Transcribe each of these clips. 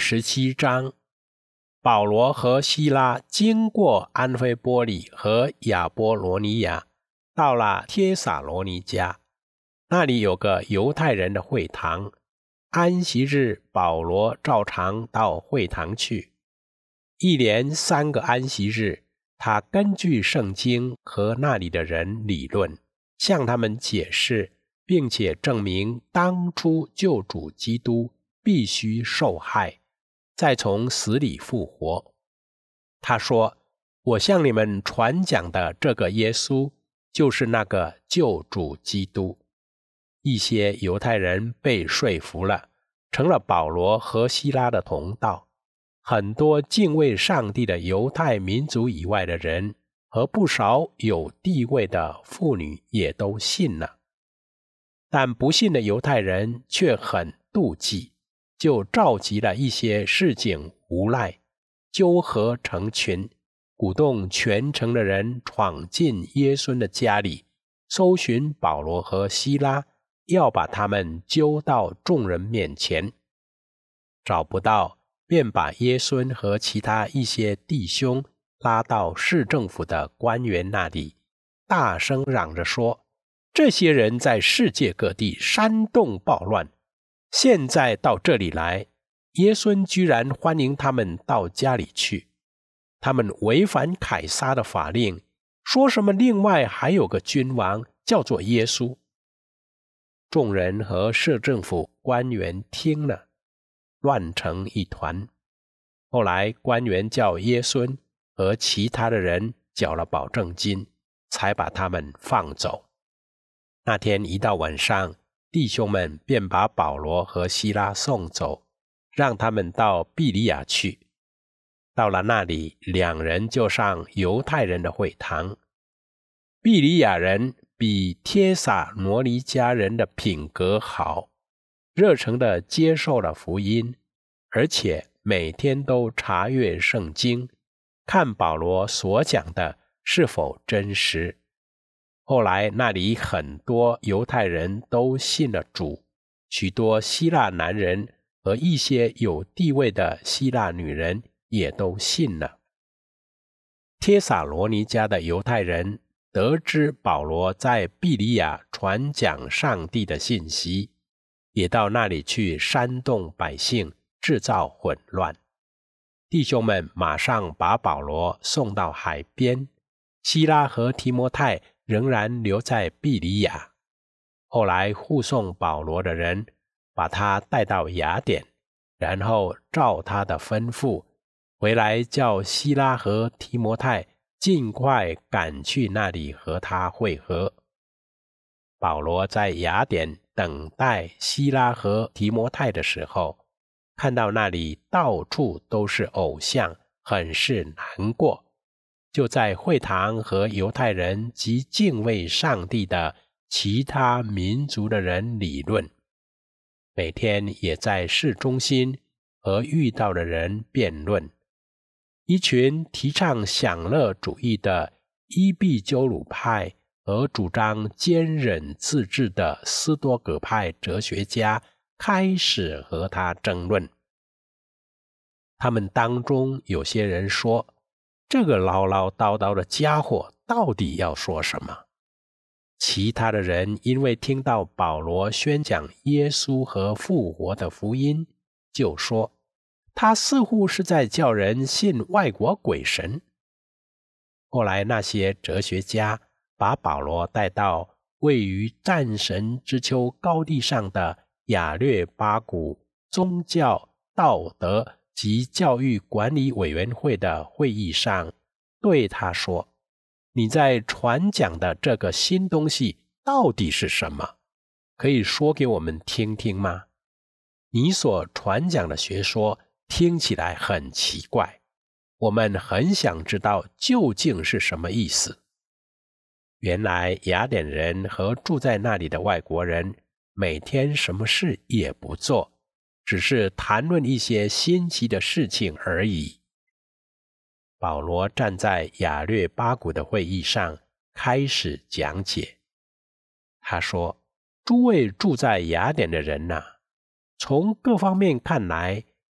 17章，保罗和希拉经过安菲波里和亚波罗尼亚，到了帖撒罗尼迦，那里有个犹太人的会堂。安息日，保罗照常到会堂去。一连3个安息日，他根据圣经和那里的人理论，向他们解释，并且证明当初救主基督必须受害，再从死里复活。他说，我向你们传讲的这个耶稣，就是那个救主基督。一些犹太人被说服了，成了保罗和希拉的同道。很多敬畏上帝的犹太民族以外的人和不少有地位的妇女也都信了。但不信的犹太人却很妒忌，就召集了一些市井无赖，纠合成群，鼓动全城的人闯进耶稣的家里，搜寻保罗和希拉，要把他们揪到众人面前。找不到，便把耶稣和其他一些弟兄拉到市政府的官员那里，大声嚷着说，这些人在世界各地煽动暴乱，现在到这里来，耶稣居然欢迎他们到家里去。他们违反凯撒的法令，说什么另外还有个君王叫做耶稣。众人和市政府官员听了，乱成一团。后来官员叫耶稣和其他的人缴了保证金，才把他们放走。那天一到晚上，弟兄们便把保罗和希拉送走，让他们到庇里亚去。到了那里，2人就上犹太人的会堂。庇里亚人比帖撒罗尼迦人的品格好，热诚地接受了福音，而且每天都查阅圣经，看保罗所讲的是否真实。后来那里很多犹太人都信了主，许多希腊男人和一些有地位的希腊女人也都信了。帖撒罗尼迦的犹太人得知保罗在庇里亚传讲上帝的信息，也到那里去煽动百姓，制造混乱。弟兄们马上把保罗送到海边，希拉和提摩太仍然留在庇里亚。后来护送保罗的人把他带到雅典，然后照他的吩咐回来，叫希拉和提摩太尽快赶去那里和他会合。保罗在雅典等待希拉和提摩太的时候，看到那里到处都是偶像，很是难过，就在会堂和犹太人及敬畏上帝的其他民族的人理论，每天也在市中心和遇到的人辩论。一群提倡享乐主义的伊壁鸠鲁派和主张坚忍自治的斯多葛派哲学家开始和他争论。他们当中有些人说，这个唠唠叨叨的家伙到底要说什么？其他的人因为听到保罗宣讲耶稣和复活的福音，就说他似乎是在叫人信外国鬼神。后来那些哲学家把保罗带到位于战神之丘高地上的亚略巴谷宗教、道德及教育管理委员会的会议上，对他说，你在传讲的这个新东西到底是什么？可以说给我们听听吗？你所传讲的学说听起来很奇怪，我们很想知道究竟是什么意思。原来雅典人和住在那里的外国人每天什么事也不做，只是谈论一些新奇的事情而已。保罗站在亚略巴谷的会议上开始讲解。他说，诸位住在雅典的人啊，从各方面看来，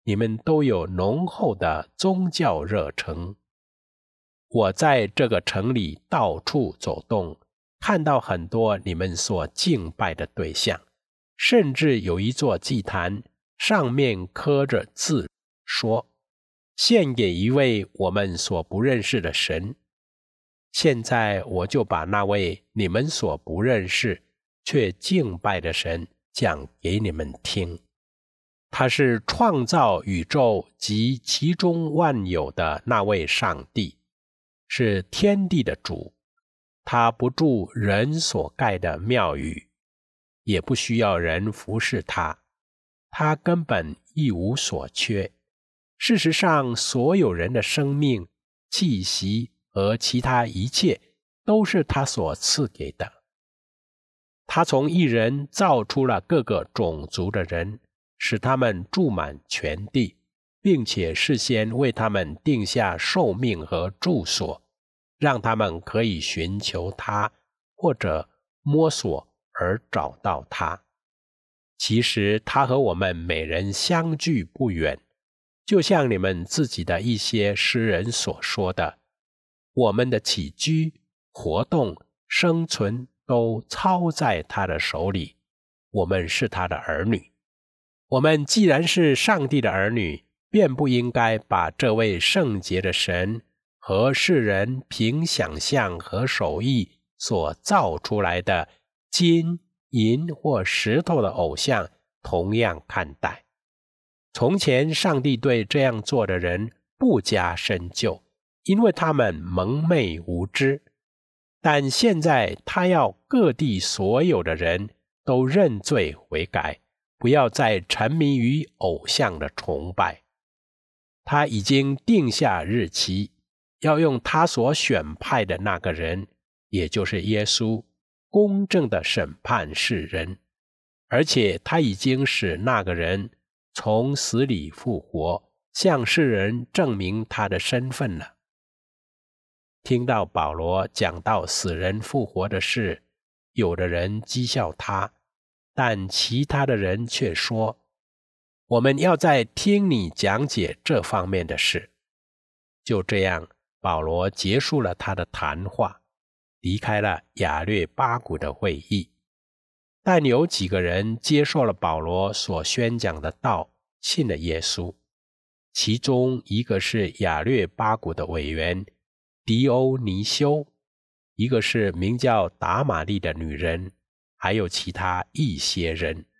你们都有浓厚的宗教热诚。我在这个城里到处走动，看到很多你们所敬拜的对象，甚至有一座祭坛，上面刻着字，说：献给一位我们所不认识的神。现在我就把那位你们所不认识却敬拜的神讲给你们听。他是创造宇宙及其中万有的那位上帝，是天地的主。他不住人所盖的庙宇，也不需要人服侍他，他根本一无所缺。事实上，所有人的生命、气息和其他一切都是他所赐给的。他从一人造出了各个种族的人，使他们住满全地，并且事先为他们定下寿命和住所，让他们可以寻求他，或者摸索而找到他。其实他和我们每人相距不远，就像你们自己的一些诗人所说的，我们的起居、活动、生存都操在他的手里，我们是他的儿女。我们既然是上帝的儿女，便不应该把这位圣洁的神和世人凭想象和手艺所造出来的金、银或石头的偶像同样看待。从前上帝对这样做的人不加深究，因为他们蒙昧无知。但现在他要各地所有的人都认罪悔改，不要再沉迷于偶像的崇拜。他已经定下日期，要用他所选派的那个人，也就是耶稣，公正的审判世人。而且他已经使那个人从死里复活，向世人证明他的身份了。听到保罗讲到死人复活的事，有的人讥笑他，但其他的人却说，我们要再听你讲解这方面的事。就这样，保罗结束了他的谈话，离开了亚略巴谷的会议。但有几个人接受了保罗所宣讲的道，信了耶稣。其中一个是亚略巴谷的委员狄欧尼修，一个是名叫达玛利的女人，还有其他一些人。